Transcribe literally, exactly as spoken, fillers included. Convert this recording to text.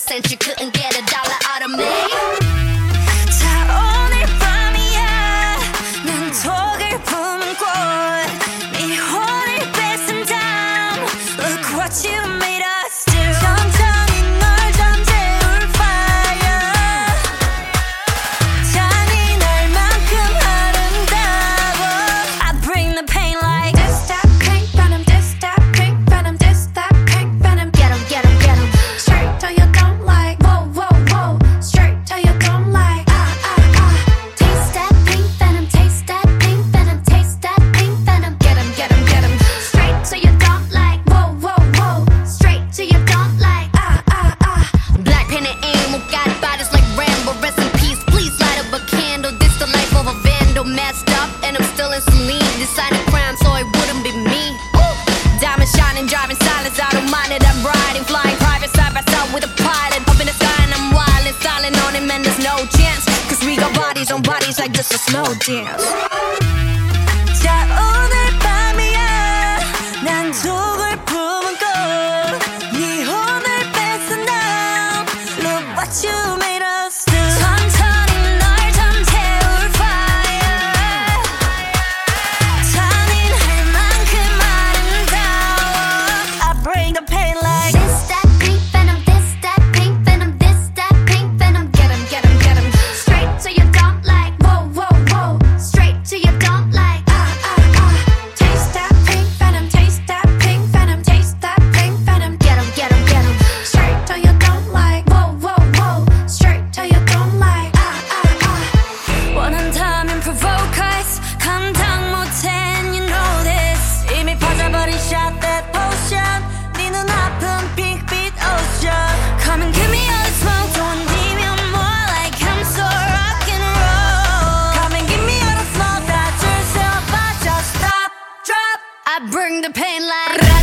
percent you couldn't get a dollar out of me. 자 오늘 밤이야 난 독을 품은 꽃 네 혼을 뺏은 다음 Look what you made us do 천천히 널 잠재울 fire 잔인할 만큼 아름다워 I bring the pain like This that pink venom, this that pink venom, this that pink venom. Get 'em, get 'em, get 'em. Straight till you don't like. Whoa, whoa, whoa. Straight till you don't like. Ah, ah, ah. Taste that pink venom, taste that pink venom, taste that pink venom. Get 'em, get 'em, get 'em. Straight till you don't like. Whoa, whoa, whoa. Straight till you don't like. Ah, ah, ah. Black pen and ink, got bodies like Rambo. Rest in peace, please light up a candle. This the life of a vandal, messed up, and I'm still in saline. Decided crime, so it wouldn't be me. Ooh. Diamond shining, driving silence, I don't mind it. I'm riding, flying private side by side with a pilot. Up in the sky and I'm wildin', styling on him, and there's no chance. Cause we got bodies on bodies like just a slow dance. 자 오늘 밤이야 난 독을 품은 꽃네 혼을 뺏은 다음 Look what you made us do 천천히 널 잠재울 fire 잔인할 만큼 아름다워 I bring the pain like This that pink venom, this that pink venom, this that pink venom. Get 'em, get 'em, get 'em. Straight till you don't like. Whoa, whoa, whoa. Straight till you don't like. Ah, ah, ah. Taste that pink venom, taste that pink venom, taste that pink venom. Get 'em, get 'em, get 'em. Straight till you don't like. Whoa, whoa, whoa. Straight till you don't like. Ah, ah, ah. 원한다면 provoke us 감당 못해 and you know this 이미 퍼져버린 shot that potion 네 눈아픈 핑크빛 ocean Come and give me all the smoke don't need me more like I'm so rock and roll Come and give me all the flow 다 줄 수 없어 just stop drop I bring the pain like.